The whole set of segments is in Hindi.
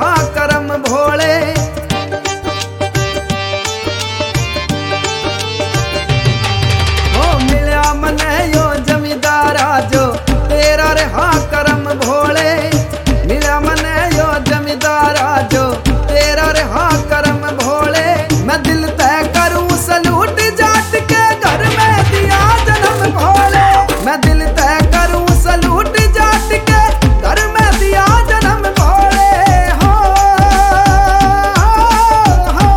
रहा करम भोले। ओ मिला मने यो जमींदारा जो तेरा रहा करम भोले। मिला मने यो जमींदारा जो तेरा रहा करम भोले। मैं दिल तय करूं सलूट जाट के घर में दिया जन्म भोले। मैं दिल तय करूं सलूट जाट के घर में दिया जन्म भोले। हो, हो,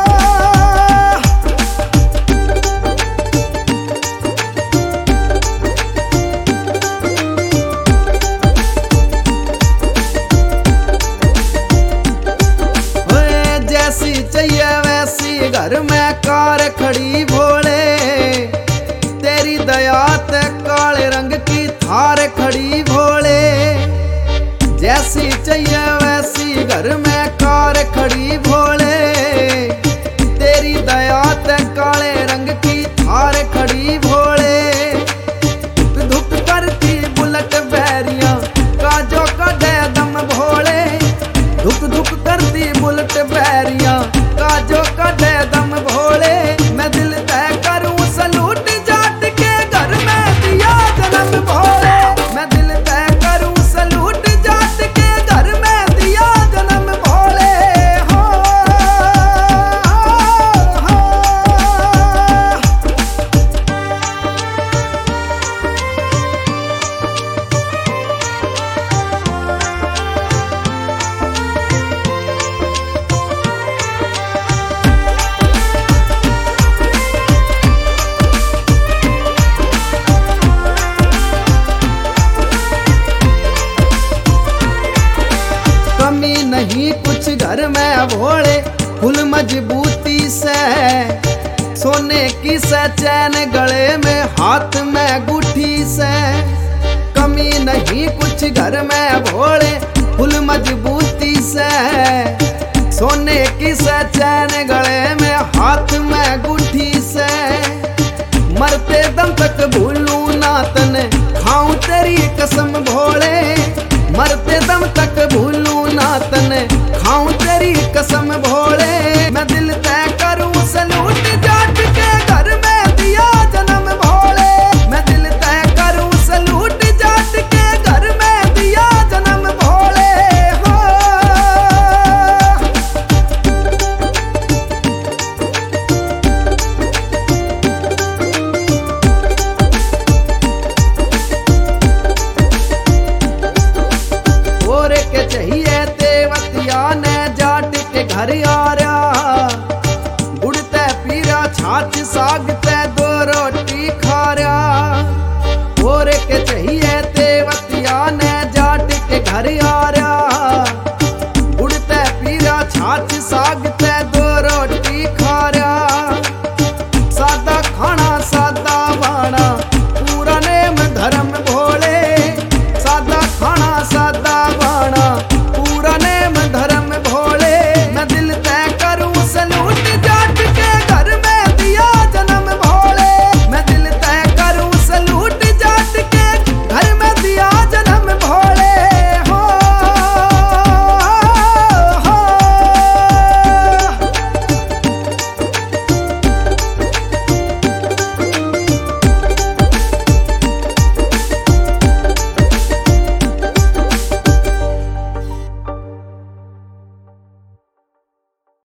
हो। जैसी चाहिए वैसी घर में कार खड़ी भोले। तेरी दया ते काले रंग की थार खड़ी भोले। जैसी चाहिए वैसी घर में कार खड़ी भोले। तेरी दया ते काले रंग की थार खड़ी भोले। धुक धुक करती बुलेट बैरियां काजो का दे दम भोले। धुक धुक करती बुलेट बैरियां काजो का दे दम भोले। मैं दिल तय करूं सलूट जाट के घर में दिया जन्म भोले। मैं दिल तय करूं सलूट जाट के घर में दिया जन्म भोले। हो, हो, कमी नहीं कुछ घर में भोले। फुल मजबूती से सोने की से चैन गले में हाथ में गुठी से। कमी नहीं कुछ घर में भोले। फुल मजबूती से सोने की से चैन गले में हाथ में गुठी से। मरते दम तक भूलूं ना तने खाऊं तेरी कसम भोले। मरते दम तक भूलूं ना तने खाऊं तेरी कसम भोले। मैं दिल तय करूं सलूट जाट के घर में दिया जन्म भोले। मैं दिल तय करूं सलूट जाट के घर में दिया जन्म भोले। हो, और के चाहिए तेवतिया ने जाट के घर यार।